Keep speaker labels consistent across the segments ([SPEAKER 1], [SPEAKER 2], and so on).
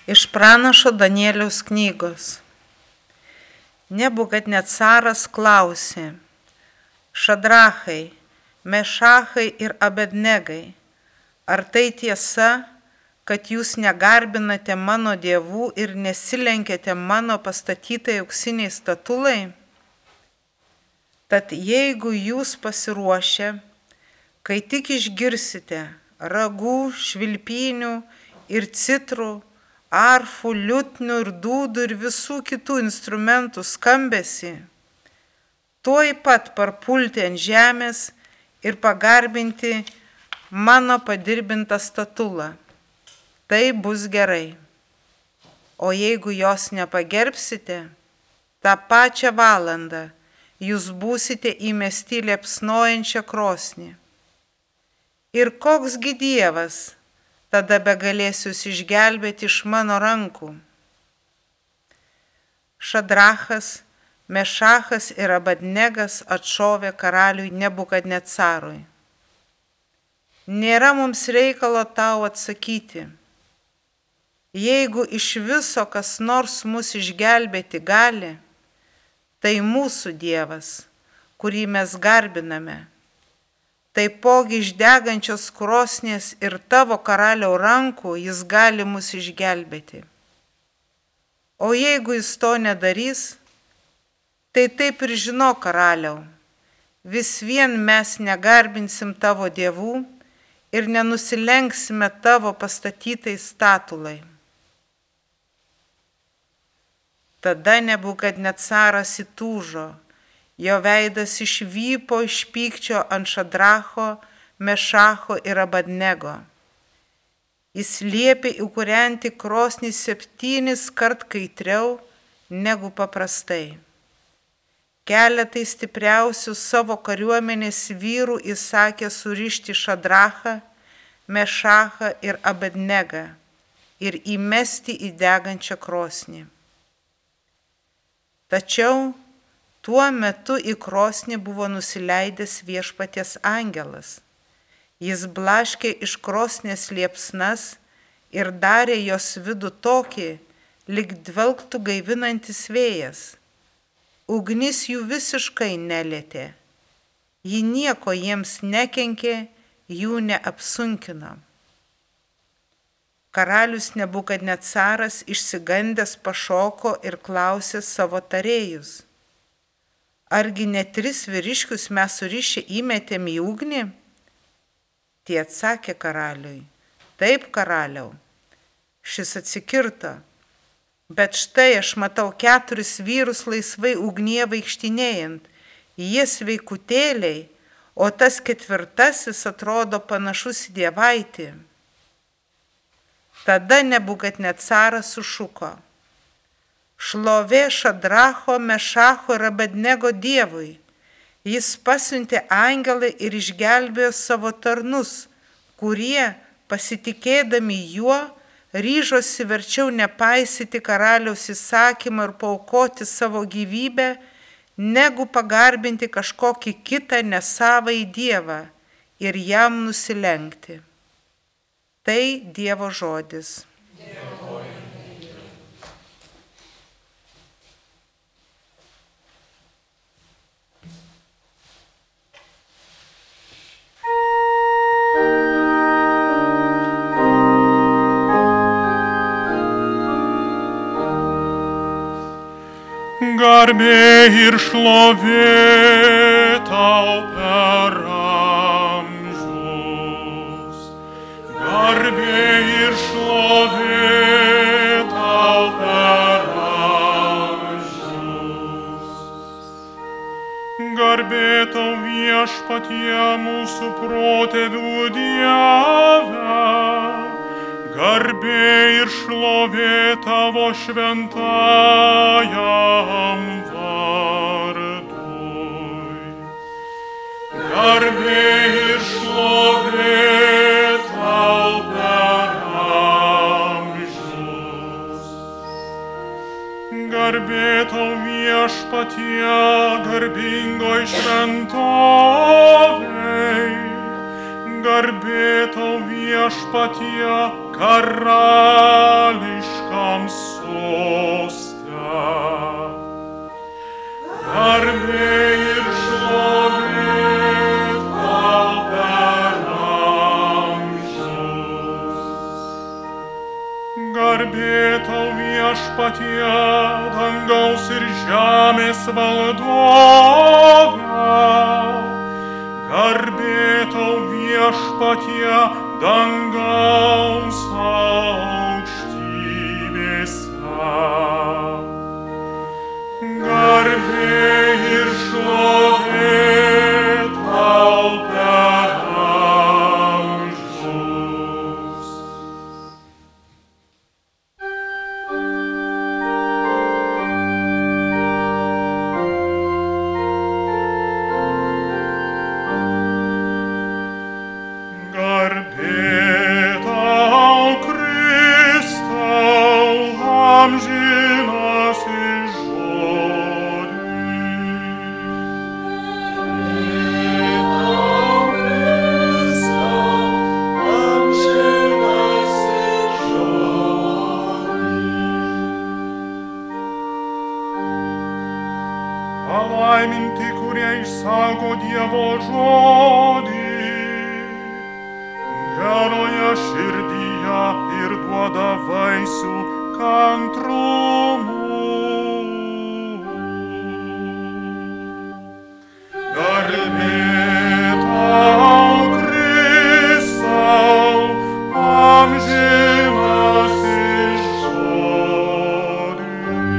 [SPEAKER 1] Iš pranašo Danieliaus knygos. Nebukadnecaras klausė: Šadrachai, Mešachai ir Abednegai, ar tai tiesa, kad jūs negarbinate mano dievų ir nesilenkiate mano pastatytai auksiniai statulai? Tad jeigu jūs pasiruošę, kai tik išgirsite ragų, švilpynių ir citrų, arfų, liutnių ir dūdų ir visų kitų instrumentų skambesį, tuoj pat parpulti ant žemės ir pagarbinti mano padirbintą statulą. Tai bus gerai. O jeigu jos nepagerbsite, tą pačią valandą jūs būsite įmesti liepsnojančią krosnį. Ir koksgi Dievas tada begalės jūs išgelbėti iš mano rankų? Šadrachas, Mešachas ir Abednegas atšovė karaliui Nebukadnecarui: Nėra mums reikalo tau atsakyti. Jeigu iš viso kas nors mus išgelbėti gali, tai mūsų Dievas, kurį mes garbiname. Taipogi iš degančios krosnies ir tavo karaliaus rankų jis gali mus išgelbėti. O jeigu jis to nedarys, tai taip ir žinok, karaliau, vis vien mes negarbinsim tavo dievų ir nenusilenksime tavo pastatytai statulai. Tada Nebukadnecaras įtūžo, jo veidas išvypo iš pykčio ant Šadracho, Mešacho ir Abednego. Jis liepė įkūrenti krosnį 7 kart kaitriau negu paprastai. Keletai stipriausių savo kariuomenės vyrų įsakė surišti Šadrachą, Mešachą ir Abednegą ir įmesti į degančią krosnį. Tačiau tuo metu į krosnį buvo nusileidęs viešpaties angelas. Jis blaškė iš krosnės liepsnas ir darė jos vidų tokį, lyg dvelktų gaivinantis vėjas. Ugnis jų visiškai nelietė. Ji nieko jiems nekenkė, jų neapsunkino. Karalius Nebukadnecaras išsigandęs pašoko ir klausė savo tarėjus: Argi ne 3 vyriškius mes surišę įmetėm į ugnį? Tie atsakė karaliui: Taip, karaliau. Šis atsikirto: Bet štai aš matau 4 vyrus laisvai ugnyje vaikštinėjant, jie sveikutėliai, o tas 4 atrodo panašus į dievaitį. Tada Nebukadnecaras sušuko: Šlovė Šadracho, Mešacho ir Abednego Dievui. Jis pasiuntė angelą ir išgelbėjo savo tarnus, kurie, pasitikėdami juo, ryžosi verčiau nepaisyti karaliaus įsakymą ir paaukoti savo gyvybę, negu pagarbinti kažkokį kitą nesavąjį dievą ir jam nusilenkti. Tai Dievo žodis.
[SPEAKER 2] Garbė ir šlovė tau per amžius. Garbė ir šlovė tau per amžius. Garbė tau viešpatie mūsų protėvių Dieve. Garbė ir šlovė tavo šventajam vardui. Garbė ir šlovė tau per amžius. Garbė tau viešpatie garbingoj šventovei. Garbė tau viešpatie karališka Garbė tau viešpatie, dangaus ir žemės valdove. Garbė tau viešpatie, dangaus aukštybėse. Garbė ir šlovė tau per amžius. Garbė tau, Kristau, amžinasis palaiminti, kurie išsaugo Dievo žodį geroje širdyje ir duoda vaisių kantrumu. Garbė tau, Kristau, amžinasis žodį.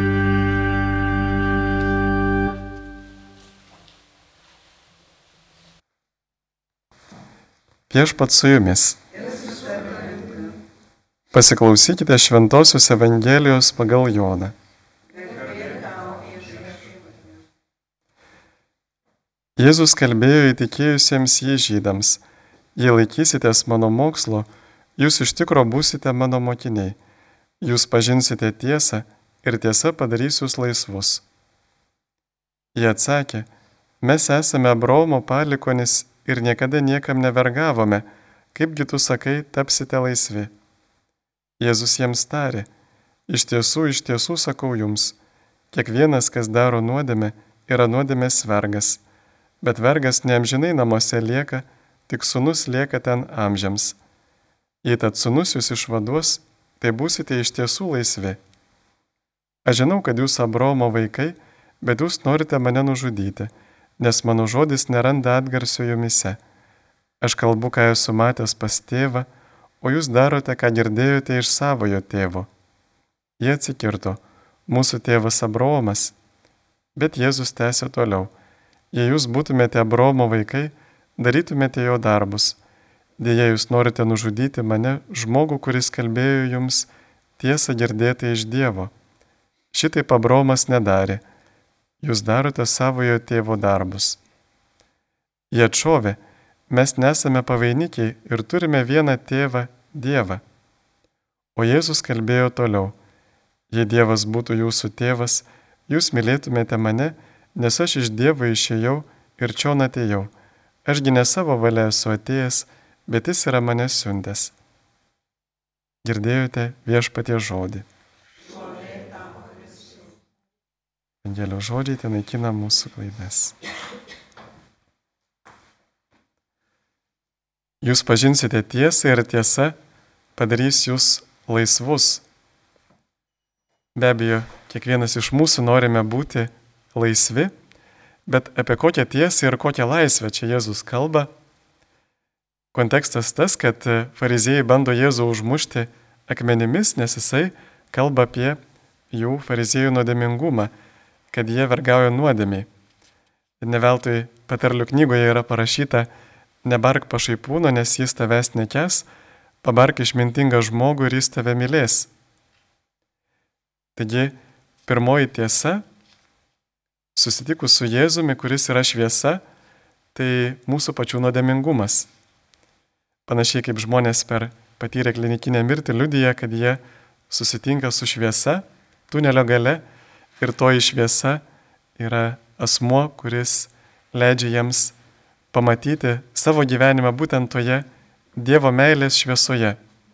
[SPEAKER 3] Viešpats su jumis. Pasiklausykite Šventosios Evangelijos pagal Joną. Jėzus kalbėjo įtikėjusiems jį žydams: jei laikysitės mano mokslo, jūs iš tikro būsite mano mokiniai. Jūs pažinsite tiesą ir tiesa padarys jūs laisvus. Jie atsakė: mes esame Abraomo palikuonys ir niekada niekam nevergavome, kaipgi tu sakai, tapsite laisvi. Jėzus jiems tarė: iš tiesų sakau jums, kiekvienas, kas daro nuodėmę, yra nuodėmės vergas, bet vergas neamžinai namuose lieka, tik sūnus lieka ten amžiams. Jei tad sūnus jūs išvaduos, tai būsite iš tiesų laisvi. Aš žinau, kad jūs Abraomo vaikai, bet jūs norite mane nužudyti, nes mano žodis neranda atgarsio jumise. Aš kalbu, ką esu matęs pas tėvą, o jūs darote, ką girdėjote iš savojo tėvo. Jie atsikirto: mūsų tėvas Abraomas. Bet Jėzus tęsė toliau: jei jūs būtumėte Abraomo vaikai, darytumėte jo darbus. Deja, jūs norite nužudyti mane, žmogų, kuris kalbėjo jums tiesą girdėtą iš Dievo. Šitaip Abraomas nedarė. Jūs darote savojo tėvo darbus. Jie atšovė: mes nesame pavainikiai ir turime vieną tėvą, Dievą. O Jėzus kalbėjo toliau: jei Dievas būtų jūsų tėvas, jūs mylėtumėte mane, nes aš iš Dievo išėjau ir čion atėjau. Ašgi ne savo valia esu atėjęs, bet jis yra mane siuntęs. Girdėjote Viešpaties žodį. Evangelijos žodžiai tai naikina mūsų klaidas. Jūs pažinsite tiesą ir tiesa padarys jūs laisvus. Be abejo, kiekvienas iš mūsų norime būti laisvi, bet apie kokią tiesą ir kokią laisvę čia Jėzus kalba. Kontekstas tas, kad fariziejai bando Jėzų užmušti akmenimis, nes jisai kalba apie jų fariziejų nuodėmingumą, kad jie vergauja nuodėmiai. Ne veltui patarlių knygoje yra parašyta: nebark pašaipūno, nes jis tavęs nekęs, pabark išmintingą žmogų ir jis tave mylės. Taigi, pirmoji tiesa, susitikus su Jėzumi, kuris yra šviesa, tai mūsų pačių nuodėmingumas. Panašiai kaip žmonės patyrę klinikinę mirtį liudija, kad jie susitinka su šviesa, tunelio gale, ir toji šviesa yra asmuo, kuris leidžia jiems pamatyti savo gyvenimą būtent toje Dievo meilės šviesoje.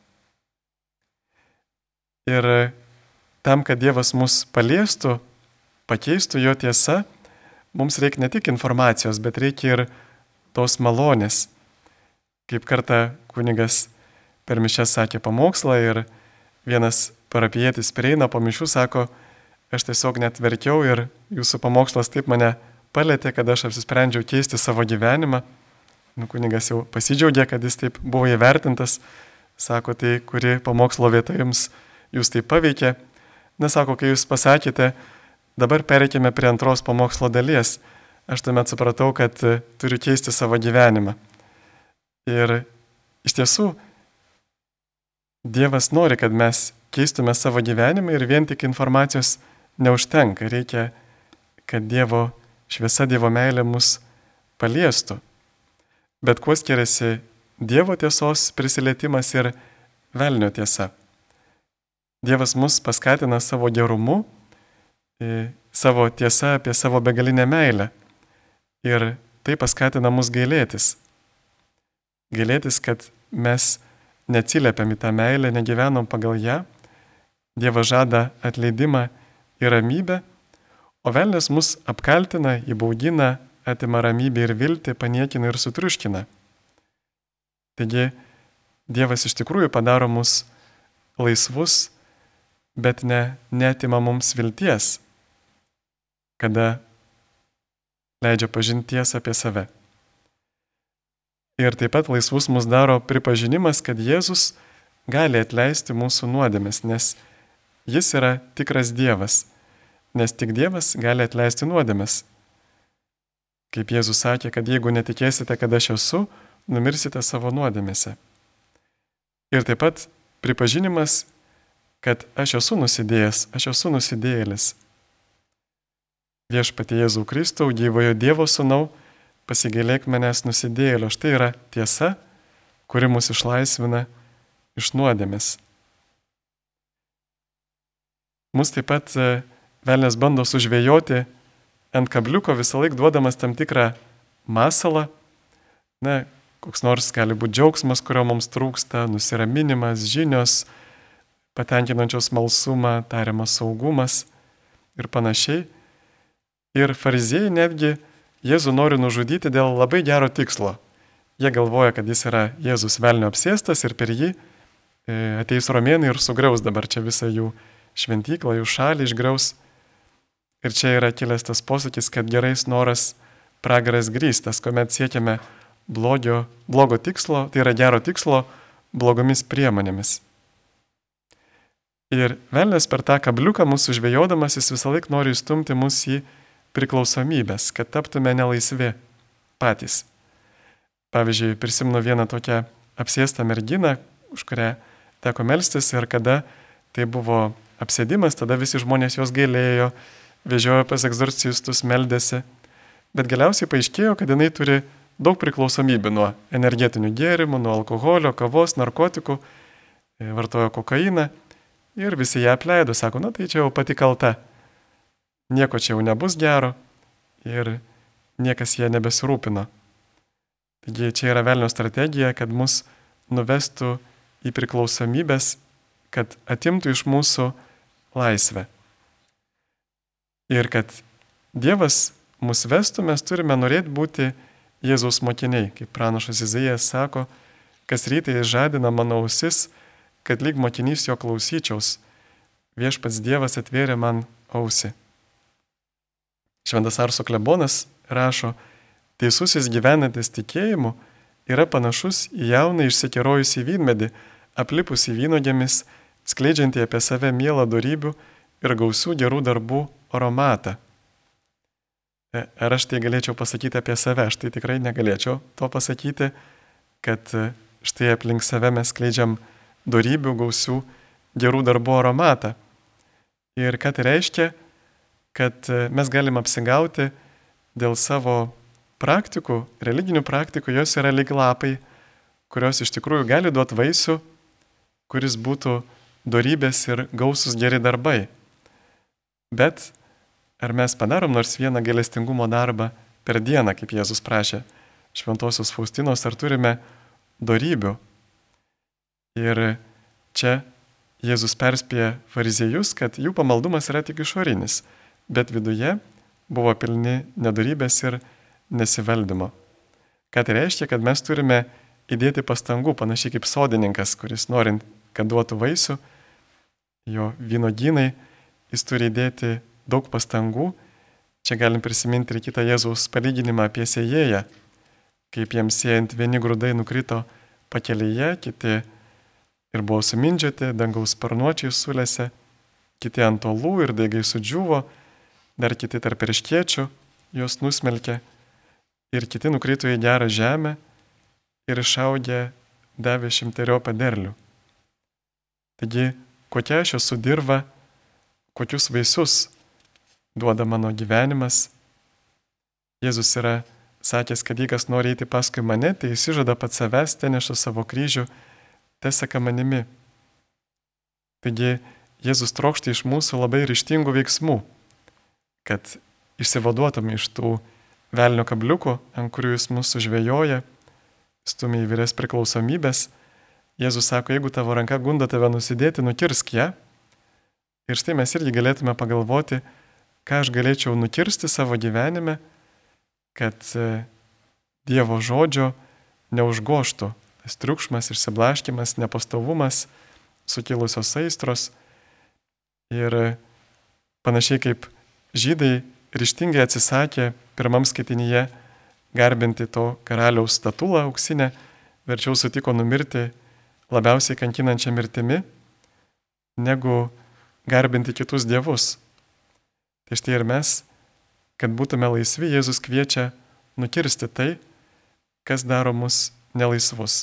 [SPEAKER 3] Ir tam, kad Dievas mus paliestų, pakeistų jo tiesa, mums reikia ne tik informacijos, bet reikia ir tos malonės. Kaip kartą kunigas per mišias sakė pamokslą ir vienas parapijietis prieina po mišių, sako, aš tiesiog net verkiau ir jūsų pamokslas taip mane palėtė, kad aš apsisprendžiau keisti savo gyvenimą. Kunigas jau pasidžiaugė, kad jis taip buvo įvertintas. Sako, tai kuri pamokslo vieta jūs taip paveikė. Sako, kai jūs pasakėte, dabar pereikime prie antros pamokslo dalies. Aš tuomet supratau, kad turiu keisti savo gyvenimą. Ir iš tiesų, Dievas nori, kad mes keistume savo gyvenimą ir vien tik informacijos neužtenka. Reikia, kad Dievo šviesa, Dievo meilė mus paliestų. Bet kuo skiriasi Dievo tiesos prisilietimas ir velnio tiesa? Dievas mus paskatina savo gerumu, savo tiesa apie savo begalinę meilę. Ir tai paskatina mus gailėtis. Gailėtis, kad mes neatsiliepiam į tą meilę, negyvenom pagal ją. Dievas žada atleidimą ir ramybę, o velnias mus apkaltina, įbaugina, atima ramybę ir viltį, paniekina ir sutriuškina. Taigi, Dievas iš tikrųjų padaro mus laisvus, bet neatima mums vilties, kada leidžia pažinti tiesą apie save. Ir taip pat laisvus mus daro pripažinimas, kad Jėzus gali atleisti mūsų nuodėmes, nes Jis yra tikras Dievas, nes tik Dievas gali atleisti nuodėmes. Kaip Jėzus sakė, kad jeigu netikėsite, kad aš esu, numirsite savo nuodėmėse. Ir taip pat pripažinimas, kad aš esu nusidėjęs, aš esu nusidėjėlis. Viešpatie Jėzau Kristau, gyvojo Dievo Sūnau, pasigailėk manęs nusidėjėlio. Štai yra tiesa, kuri mus išlaisvina iš nuodėmės. Mus taip pat velnias bando sužvejoti ant kabliuko, visą laiką duodamas tam tikrą masalą. Koks nors gali būti džiaugsmas, kurio mums trūksta, nusiraminimas, žinios, patenkinančios smalsumą, tariamas saugumas ir panašiai. Ir fariziejai netgi Jėzų nori nužudyti dėl labai gero tikslo. Jie galvoja, kad jis yra Jėzus velnio apsėstas ir per jį ateis romėnai ir sugriaus dabar čia visą jų šventyklą, jų šalį išgriaus. Ir čia yra kilęs tas posakis, kad gerais noras pragaras grįstas, kuomet siekiame blogo tikslo, tai yra gero tikslo, blogomis priemonėmis. Ir velnias per tą kabliuką mūsų žvejodamas, jis visą laiką nori įstumti mus į priklausomybės, kad taptume nelaisvi patys. Pavyzdžiui, prisimenu vieną tokią apsėstą merginą, už kurią teko melstis, ir kada tai buvo apsėdimas, tada visi žmonės jos gailėjo, vežiojo pas egzorcistus, meldėsi. Bet galiausiai paaiškėjo, kad jinai turi daug priklausomybių nuo energetinių gėrimų, nuo alkoholio, kavos, narkotikų, vartojo kokainą ir visi ją apleido, sako, tai čia jau pati kalta. Nieko čia jau nebus gero ir niekas ją nebesirūpino. Taigi čia yra velnio strategija, kad mus nuvestų į priklausomybės, kad atimtų iš mūsų laisvę. Ir kad Dievas mus vestų, mes turime norėti būti Jėzaus mokiniai. Kaip pranašas Izaijas sako, kas rytą jis žadina mano ausis, kad lyg mokinys jo klausyčiaus. Viešpats Dievas atvėrė man ausį. Šventas Arso klebonas rašo, teisusis gyvenantis tikėjimu yra panašus į jauną išsikerojusį vynmedį, aplipusį vynogėmis, skleidžiantį apie save mielą dorybių ir gausių gerų darbų aromatą. Ar aš tai galėčiau pasakyti apie save? Aš tai tikrai negalėčiau to pasakyti, kad štai aplink save mes skleidžiam dorybių, gausių gerų darbų aromatą. Ir ką tai reiškia? Kad mes galim apsigauti dėl savo praktikų, religinių praktikų, jos yra lyg lapai, kurios iš tikrųjų gali duoti vaisių, kuris būtų dorybės ir gausus geri darbai. Bet ar mes padarom nors vieną gailestingumo darbą per dieną, kaip Jėzus prašė šventosios Faustinos, ar turime dorybių? Ir čia Jėzus perspėja fariziejus, kad jų pamaldumas yra tik išorinis, bet viduje buvo pilni nedorybės ir nesivaldymo. Ką tai reiškia, kad mes turime įdėti pastangų, panašiai kaip sodininkas, kuris norint, kad duotų vaisių, jo vynogynai, jis turi įdėti daug pastangų. Čia galim prisiminti ir kitą Jėzaus palyginimą apie sėjėją, kaip jiems sėjant vieni grūdai nukrito pakelyje, kiti ir buvo sumindžioti, dangaus sparnuočiai sulėse, kiti ant uolų ir daigai sudžiūvo, dar kiti tarp erškėčių juos nusmelkė ir kiti nukrito į gerą žemę ir išaugę davė 100 derlių. Taigi, kokia aš esu dirva, kokius vaisius duoda mano gyvenimas. Jėzus yra sakęs, kad jei kas nori eiti paskui mane, tai išsižada pats savęs, teneša savo kryžių, teseka manimi. Taigi, Jėzus trokšta iš mūsų labai ryžtingų veiksmų, kad išsivaduotume iš tų velnio kabliukų, ant kurių jis mūsų žvejoja, stumia į vyres priklausomybės. Jėzus sako, jeigu tavo ranka gunda tave nusidėti, nukirsk ją. Ir štai mes irgi galėtume pagalvoti, ką aš galėčiau nukirsti savo gyvenime, kad Dievo žodžio neužgoštų tas triukšmas, išsiblaškimas, nepastovumas, sukilusios aistros. Ir panašiai kaip žydai ryžtingai atsisakė pirmam skaitinyje garbinti to karaliaus statulą auksinę, verčiau sutiko numirti labiausiai kankinančią mirtimi, negu garbinti kitus dievus. Tai štai ir mes, kad būtume laisvi, Jėzus kviečia nukirsti tai, kas daro mus nelaisvus.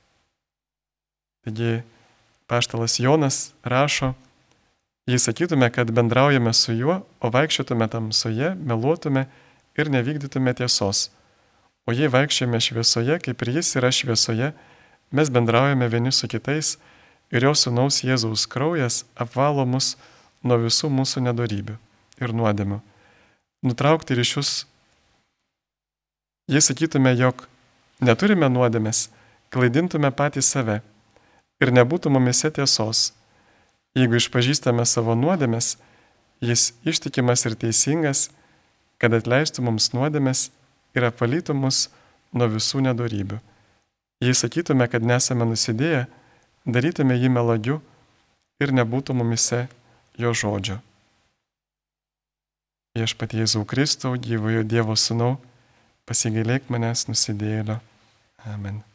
[SPEAKER 3] Taigi apaštalas Jonas rašo, jei sakytume, kad bendraujame su juo, o vaikščiotume tamsoje, meluotume ir nevykdytume tiesos. O jei vaikščiame šviesoje, kaip ir jis yra šviesoje, mes bendraujame vieni su kitais ir jo sūnaus Jėzaus kraujas apvalo mus nuo visų mūsų nedorybių ir nuodėmių. Nutraukti ryšius. Jei sakytume, jog neturime nuodėmės, klaidintume patys save ir nebūtų mumise tiesos. Jeigu išpažįstame savo nuodėmės, jis ištikimas ir teisingas, kad atleistų mums nuodėmės ir apvalytų mus nuo visų nedorybių. Jei sakytume, kad nesame nusidėję, darytume jį melagiu ir nebūtų mumise jo žodžio. Viešpatie Jėzau Kristau, gyvojo Dievo sūnau, pasigailėk manęs nusidėjėlio. Amen.